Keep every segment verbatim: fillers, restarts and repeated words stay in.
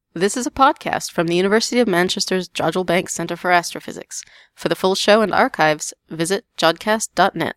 This is a podcast from the University of Manchester's Jodrell Bank Centre for Astrophysics. For the full show and archives, visit jodcast dot net.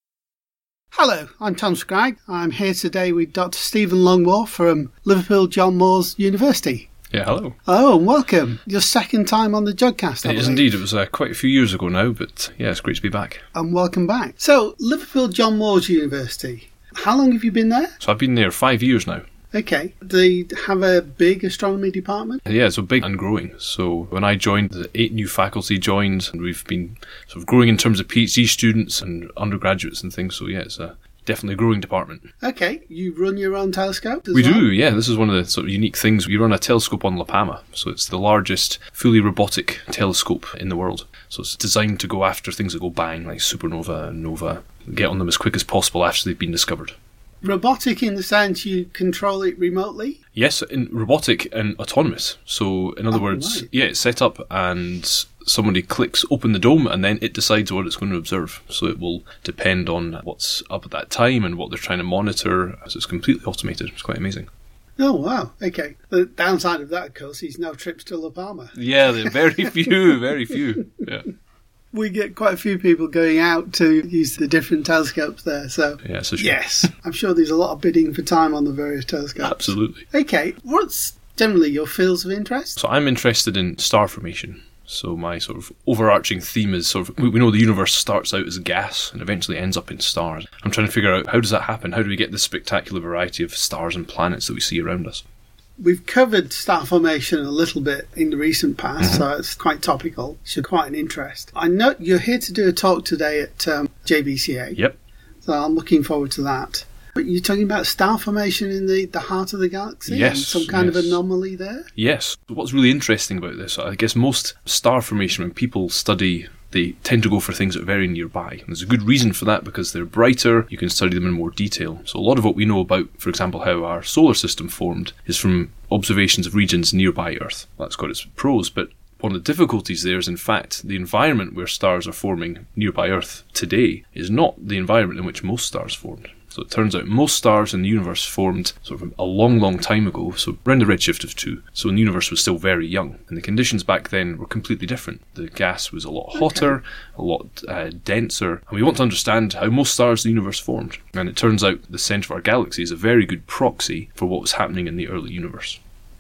Hello, I'm Tom Scragg. I'm here today with Doctor Stephen Longmore from Liverpool John Moores University. Yeah, hello. Oh, and welcome. Your second time on the Jodcast, I It is indeed. It was uh, quite a few years ago now, but yeah, it's great to be back. And welcome back. So, Liverpool John Moores University. How long have you been there? So I've been there five years now. Okay. Do they have a big astronomy department? Yeah, so big and growing. So when I joined, the eight new faculty joined, and we've been sort of growing in terms of PhD students and undergraduates and things. So yeah, it's a definitely a growing department. Okay. You run your own telescope as We well? do, yeah. This is one of the sort of unique things. We run a telescope on La Palma. So it's the largest fully robotic telescope in the world. So it's designed to go after things that go bang, like supernova and nova, get on them as quick as possible after they've been discovered. Robotic in the sense you control it remotely? Yes, in robotic and autonomous. So, in other Oh, words, right. yeah, it's set up and somebody clicks open the dome and then it decides what it's going to observe. So it will depend on what's up at that time and what they're trying to monitor. So it's completely automated. It's quite amazing. Oh, wow. Okay. The downside of that, of course, is no trips to La Palma. Yeah, there are very few, very few. Yeah, We get quite a few people going out to use the different telescopes there, so yeah, it's a shame. yes, I'm sure there's a lot of bidding for time on the various telescopes. Absolutely. Okay, what's generally your fields of interest? So I'm interested in star formation. So my sort of overarching theme is sort of, we we know the universe starts out as gas and eventually ends up in stars. I'm trying to figure out how does that happen? How do we get this spectacular variety of stars and planets that we see around us? We've covered star formation a little bit in the recent past, Mm-hmm. so it's quite topical. It's quite an interest. I know you're here to do a talk today at um, J B C A, Yep. so I'm looking forward to that. But you're talking about star formation in the, the heart of the galaxy? Yes, And some kind yes. of anomaly there? Yes. What's really interesting about this, I guess most star formation, when people study, they tend to go for things that are very nearby. And there's a good reason for that because they're brighter, you can study them in more detail. So a lot of what we know about, for example, how our solar system formed is from observations of regions nearby Earth. That's got its pros, but one of the difficulties there is, in fact, the environment where stars are forming nearby Earth today is not the environment in which most stars formed. So it turns out most stars in the universe formed sort of a long, long time ago, so around the redshift of two. So when the universe was still very young. And the conditions back then were completely different. The gas was a lot hotter, a lot uh, denser. And we want to understand how most stars in the universe formed. And it turns out the centre of our galaxy is a very good proxy for what was happening in the early universe.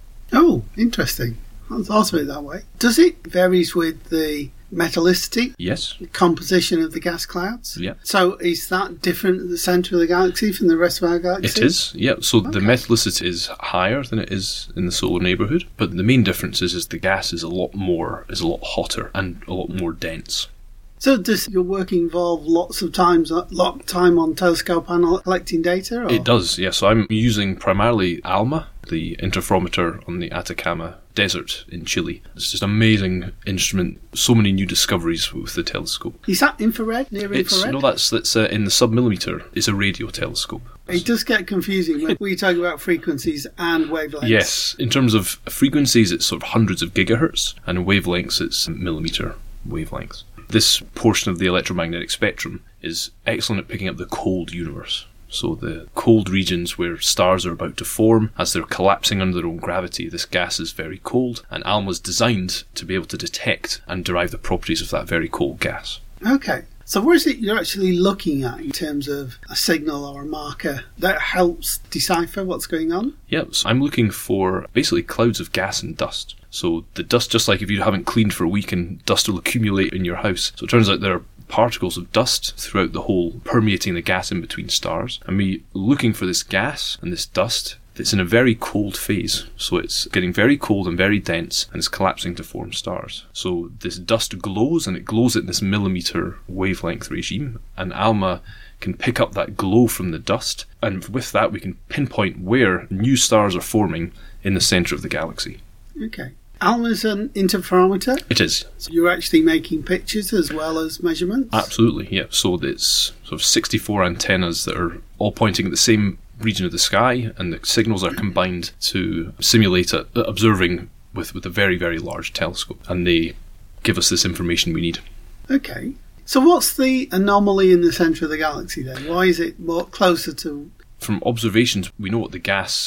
Oh, interesting. I thought of it that way. Does it varies with the metallicity, Yes. the composition of the gas clouds? Yeah. So is that different at the centre of the galaxy from the rest of our galaxy? It is, yeah. So the Okay. metallicity is higher than it is in the solar neighbourhood, but the main difference is, is the gas is a lot more, is a lot hotter and a lot more dense. So does your work involve lots of times, a lot of time on telescope panel collecting data? Or? It does, yes. So I'm using primarily ALMA, the interferometer on the Atacama Desert in Chile. It's just an amazing instrument. So many new discoveries with the telescope. Is that infrared, near It's infrared? no, that's that's uh, in the submillimeter. It's a radio telescope. It does get confusing when we talk about frequencies and wavelengths. Yes, in terms of frequencies, it's sort of hundreds of gigahertz, and in wavelengths, it's millimeter wavelengths. This portion of the electromagnetic spectrum is excellent at picking up the cold universe. So the cold regions where stars are about to form, as they're collapsing under their own gravity, this gas is very cold, and ALMA is designed to be able to detect and derive the properties of that very cold gas. Okay. So what is it you're actually looking at in terms of a signal or a marker that helps decipher what's going on? Yep, so I'm looking for basically clouds of gas and dust. So the dust, just like if you haven't cleaned for a week and dust will accumulate in your house. So it turns out there are particles of dust throughout the whole, permeating the gas in between stars. And me looking for this gas and this dust that's in a very cold phase. So it's getting very cold and very dense and it's collapsing to form stars. So this dust glows and it glows at this millimeter wavelength regime. And ALMA can pick up that glow from the dust. And with that we can pinpoint where new stars are forming in the centre of the galaxy. Okay. ALMA's an interferometer? It is. So you're actually making pictures as well as measurements? Absolutely, yeah. So it's sort of sixty-four antennas that are all pointing at the same region of the sky, and the signals are combined to simulate a, observing with, with a very, very large telescope. And they give us this information we need. Okay. So what's the anomaly in the centre of the galaxy then? Why is it more closer to... From observations, we know what the gas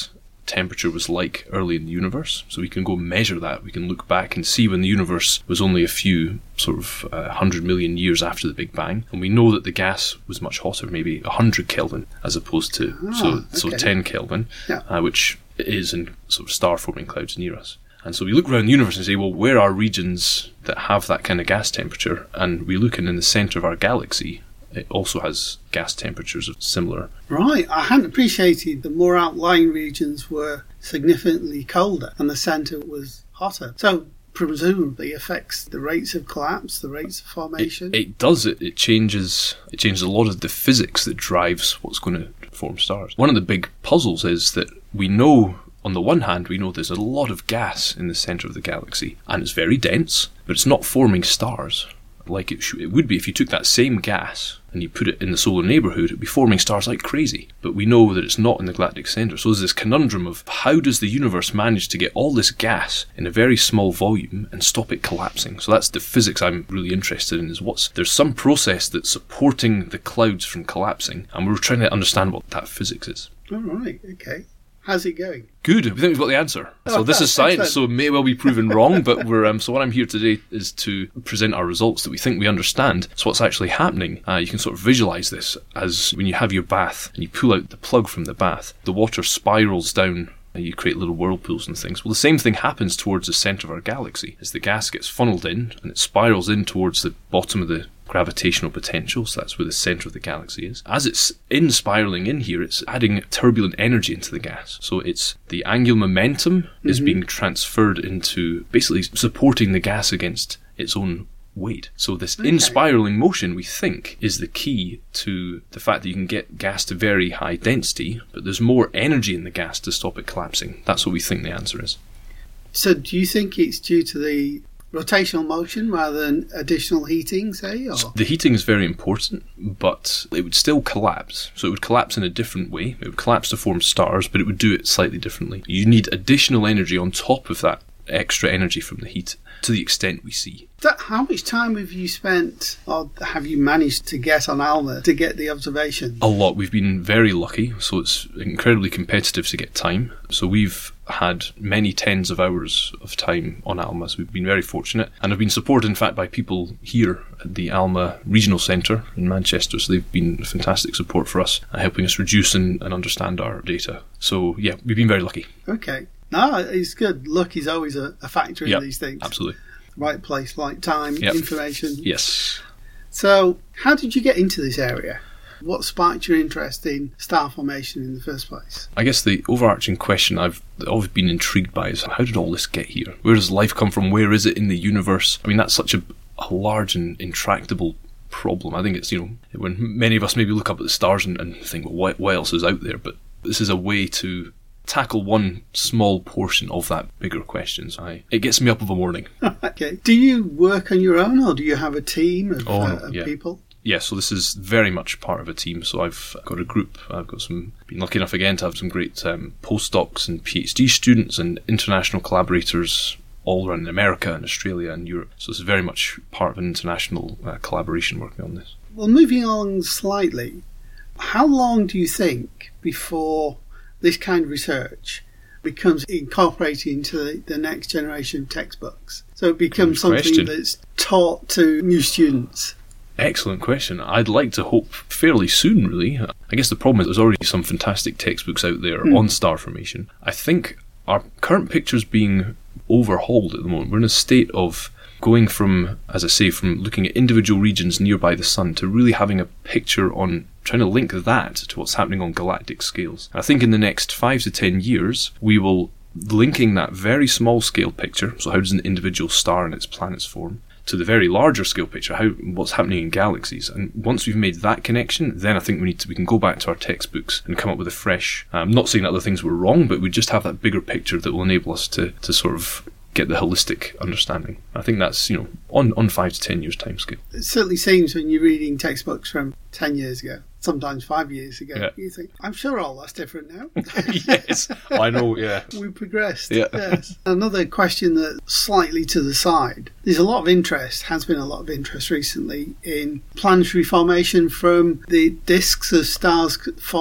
temperature was like early in the universe. So we can go measure that. We can look back and see when the universe was only a few sort of uh, one hundred million years after the Big Bang. And we know that the gas was much hotter, maybe one hundred Kelvin, as opposed to Oh, so, okay. so ten Kelvin, Yeah. uh, which is in sort of star-forming clouds near us. And so we look around the universe and say, well, where are regions that have that kind of gas temperature? And we look, and in the centre of our galaxy, it also has gas temperatures of similar. Right, I hadn't appreciated the more outlying regions were significantly colder and the centre was hotter. So presumably affects the rates of collapse, the rates of formation. It, it does. It, it changes. It changes a lot of the physics that drives what's going to form stars. One of the big puzzles is that we know, on the one hand, we know there's a lot of gas in the centre of the galaxy, and it's very dense, but it's not forming stars like it, sh- it would be if you took that same gas and you put it in the solar neighbourhood. It'd be forming stars like crazy. But we know that it's not in the galactic centre. So there's this conundrum of how does the universe manage to get all this gas in a very small volume and stop it collapsing? So that's the physics I'm really interested in, is what's there's some process that's supporting the clouds from collapsing, and we're trying to understand what that physics is. All right, okay. How's it going? Good. We think we've got the answer. So Oh, this is science, excellent. so it may well be proven wrong, but we're um, so what I'm here today is to present our results that we think we understand. So what's actually happening, uh, you can sort of visualise this as when you have your bath and you pull out the plug from the bath, the water spirals down and you create little whirlpools and things. Well, the same thing happens towards the centre of our galaxy, as the gas gets funneled in and it spirals in towards the bottom of the gravitational potential, so that's where the centre of the galaxy is. As it's in spiralling in here, it's adding turbulent energy into the gas. So it's the angular momentum mm-hmm. is being transferred into basically supporting the gas against its own weight. So this okay. in spiralling motion, we think, is the key to the fact that you can get gas to very high density, but there's more energy in the gas to stop it collapsing. That's what we think the answer is. So do you think it's due to the rotational motion rather than additional heating, say? Or? The heating is very important, but it would still collapse. So it would collapse in a different way. It would collapse to form stars, but it would do it slightly differently. You need additional energy on top of that extra energy from the heat to the extent we see. That, how much time have you spent, or have you managed to get on ALMA to get the observation? A lot. We've been very lucky, so it's incredibly competitive to get time. So we've had many tens of hours of time on ALMA, so we've been very fortunate, and have been supported in fact by people here at the ALMA Regional Centre in Manchester, so they've been fantastic support for us, uh, helping us reduce and, and understand our data. So yeah, we've been very lucky. Okay. No, it's good. Luck is always a, a factor in yep, these things. Absolutely. Right place, right time, yep. information. Yes. So, how did you get into this area? What sparked your interest in star formation in the first place? I guess the overarching question I've always been intrigued by is, how did all this get here? Where does life come from? Where is it in the universe? I mean, that's such a, a large and intractable problem. I think it's, you know, when many of us maybe look up at the stars and, and think, well, what, what else is out there? But this is a way to tackle one small portion of that bigger question. So I, it gets me up of a morning. Okay. Do you work on your own, or do you have a team of, oh, uh, no, of yeah. people? Yeah, so this is very much part of a team. So I've got a group. I've got some, been lucky enough again to have some great um, postdocs and PhD students and international collaborators all around America and Australia and Europe. So this is very much part of an international uh, collaboration working on this. Well, moving on slightly, how long do you think before this kind of research becomes incorporated into the, the next generation of textbooks? So it becomes Good something question. that's taught to new students. Excellent question. I'd like to hope fairly soon, really. I guess the problem is there's already some fantastic textbooks out there mm. on star formation. I think our current picture's being overhauled at the moment. We're in a state of going from, as I say, from looking at individual regions nearby the sun to really having a picture on trying to link that to what's happening on galactic scales. I think in the next five to ten years, we will linking that very small scale picture, so how does an individual star and its planets form, to the very larger scale picture, how what's happening in galaxies. And once we've made that connection, then I think we need to we can go back to our textbooks and come up with a fresh. I'm not saying that other things were wrong, but we just have that bigger picture that will enable us to to sort of get the holistic understanding. I think that's, you know, on, on five to ten years time scale. It certainly seems when you're reading textbooks from ten years ago, sometimes five years ago, yeah. you think, I'm sure all that's different now. Yes, I know, yeah. We progressed, yeah. yes. Another question that's slightly to the side. There's a lot of interest, has been a lot of interest recently, in planetary formation from the disks as stars form.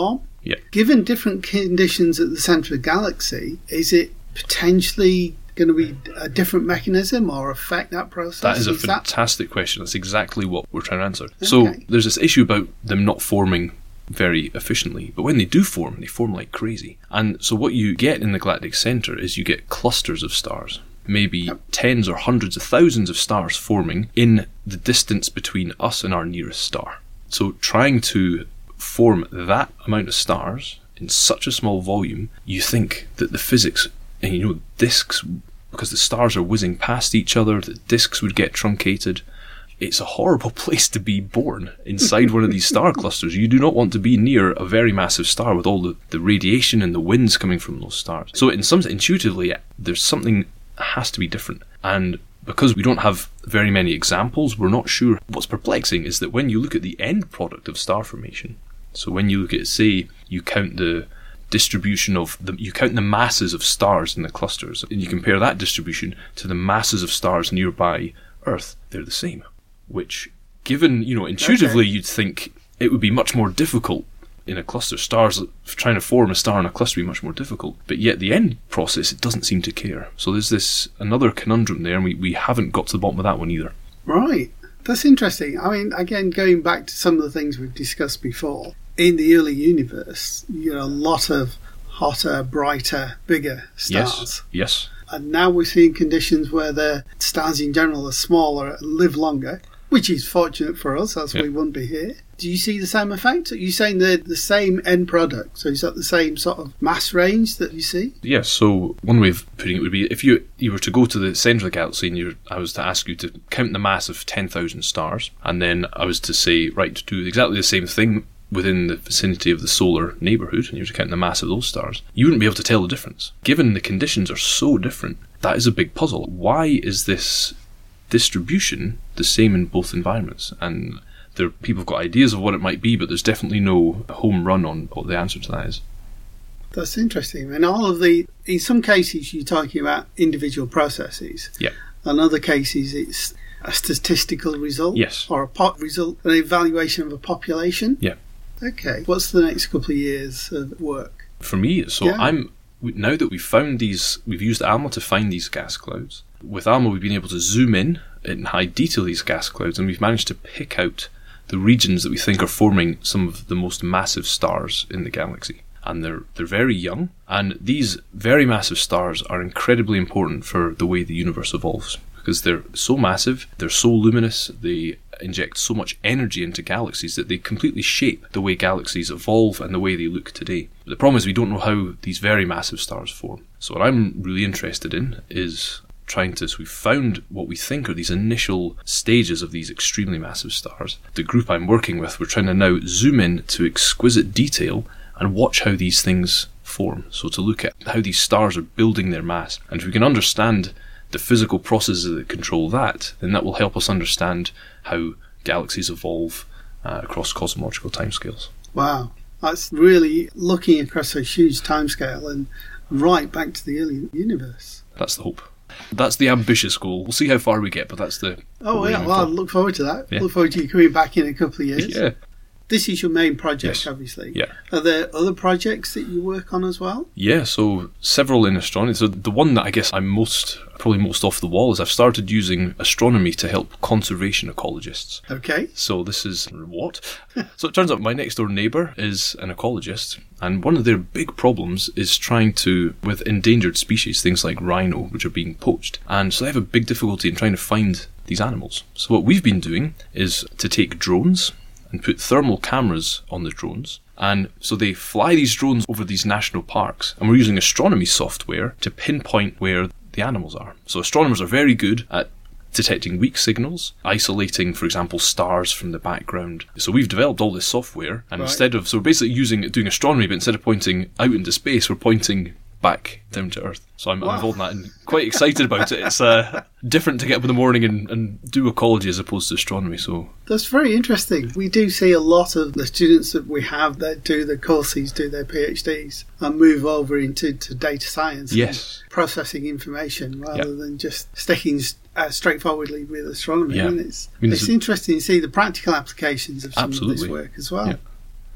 Yeah. Given different conditions at the centre of the galaxy, is it potentially going to be a different mechanism or affect that process? That is a is fantastic that... question. That's exactly what we're trying to answer. Okay. So there's this issue about them not forming very efficiently, but when they do form, they form like crazy. And so what you get in the galactic centre is you get clusters of stars, maybe yep. tens or hundreds of thousands of stars forming in the distance between us and our nearest star. So trying to form that amount of stars in such a small volume, you think that the physics, and you know, disks, because the stars are whizzing past each other, the disks would get truncated. It's a horrible place to be born, inside one of these star clusters. You do not want to be near a very massive star with all the, the radiation and the winds coming from those stars. So in some intuitively, there's something that has to be different. And because we don't have very many examples, we're not sure. What's perplexing is that when you look at the end product of star formation, so when you look at, say, you count the distribution of the, you count the masses of stars in the clusters, and you compare that distribution to the masses of stars nearby Earth, they're the same. Which, given, you know, intuitively, okay. you'd think it would be much more difficult in a cluster. Stars, trying to form a star in a cluster would be much more difficult. But yet the end process, it doesn't seem to care. So there's this another conundrum there, and we, we haven't got to the bottom of that one either. Right. That's interesting. I mean, again, going back to some of the things we've discussed before, in the early universe, you know, a lot of hotter, brighter, bigger stars. Yes, yes. And now we're seeing conditions where the stars in general are smaller, live longer, which is fortunate for us, else yep. we wouldn't be here. Do you see the same effect? Are you saying they're the same end product? So is that the same sort of mass range that you see? Yes, so one way of putting it would be, if you you were to go to the centre of the galaxy and you, I was to ask you to count the mass of ten thousand stars, and then I was to say, right, to do exactly the same thing within the vicinity of the solar neighbourhood, and you were to count the mass of those stars, you wouldn't be able to tell the difference. Given the conditions are so different, that is a big puzzle. Why is this distribution the same in both environments? And there, people have got ideas of what it might be, but there's definitely no home run on what the answer to that is. That's interesting. And all of the, in some cases, you're talking about individual processes. Yeah. In other cases, it's a statistical result. Yes. Or a pop result, an evaluation of a population. Yeah. Okay. What's the next couple of years of work? For me, so yeah. I'm now that we've found these, we've used ALMA to find these gas clouds. With ALMA, we've been able to zoom in in high detail these gas clouds, and we've managed to pick out the regions that we think are forming some of the most massive stars in the galaxy. And they're they're very young, and these very massive stars are incredibly important for the way the universe evolves, because they're so massive, they're so luminous, they inject so much energy into galaxies that they completely shape the way galaxies evolve and the way they look today. But the problem is we don't know how these very massive stars form. So what I'm really interested in is trying to, so we've found what we think are these initial stages of these extremely massive stars. The group I'm working with, we're trying to now zoom in to exquisite detail and watch how these things form. So to look at how these stars are building their mass. And if we can understand the physical processes that control that, then that will help us understand how galaxies evolve uh, across cosmological timescales. Wow. That's really looking across a huge timescale and right back to the early universe. That's the hope. That's the ambitious goal. We'll see how far we get, but that's the... Oh, yeah, well, I look forward to that. Yeah. Look forward to you coming back in a couple of years. Yeah. This is your main project, yes. obviously. Yeah. Are there other projects that you work on as well? Yeah, so several in astronomy. So the one that I guess I'm most, probably most off the wall is I've started using astronomy to help conservation ecologists. Okay. So this is what? So it turns out my next door neighbour is an ecologist, and one of their big problems is trying to, with endangered species, things like rhino, which are being poached. And so they have a big difficulty in trying to find these animals. So what we've been doing is to take drones and put thermal cameras on the drones. And so they fly these drones over these national parks, and we're using astronomy software to pinpoint where the animals are. So astronomers are very good at detecting weak signals, isolating, for example, stars from the background. So we've developed all this software, and right. instead of, so we're basically using, doing astronomy, but instead of pointing out into space, we're pointing back down to Earth. So I'm, wow. I'm involved in that and quite excited about it. It's uh, different to get up in the morning and, and do ecology as opposed to astronomy. So that's very interesting. We do see a lot of the students that we have that do the courses, do their PhDs, and move over into to data science. Yes. And processing information rather yep. than just sticking uh, straightforwardly with astronomy. Yeah. And it's, I mean, it's a, interesting to see the practical applications of some absolutely. of this work as well. Yeah.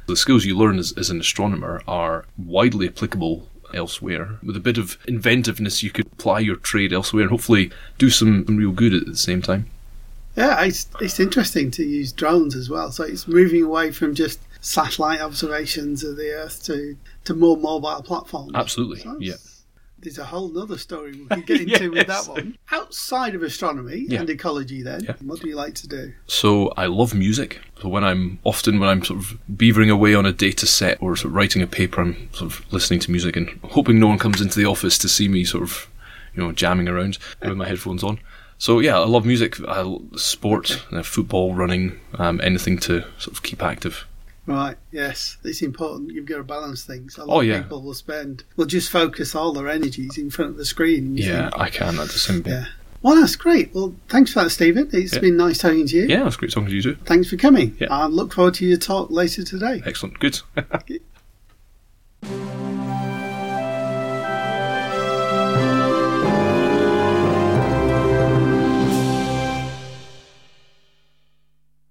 The skills you learn as, as an astronomer are widely applicable elsewhere. With a bit of inventiveness, you could apply your trade elsewhere and hopefully do some real good at the same time. Yeah, it's, it's interesting to use drones as well. So it's moving away from just satellite observations of the Earth to, to more mobile platforms. Absolutely, so yeah. There's a whole other story we could get into Yes. with that one. Outside of astronomy Yeah. and ecology then, Yeah. what do you like to do? So I love music. So when I'm often when I'm sort of beavering away on a data set or sort of writing a paper, I'm sort of listening to music and hoping no one comes into the office to see me sort of, you know, jamming around with my headphones on. So yeah, I love music. I love sport, uh, football, running, um, anything to sort of keep active. Right, yes, it's important. You've got to balance things. A lot Oh, of yeah. people will spend, will just focus all their energies in front of the screen. And you Yeah, think, I can at the same bit. yeah. Well, that's great. Well, thanks for that, Stephen. It's Yeah. been nice talking to you. Yeah, it's great talking to you too. Thanks for coming. Yeah. I look forward to your talk later today. Excellent. Good.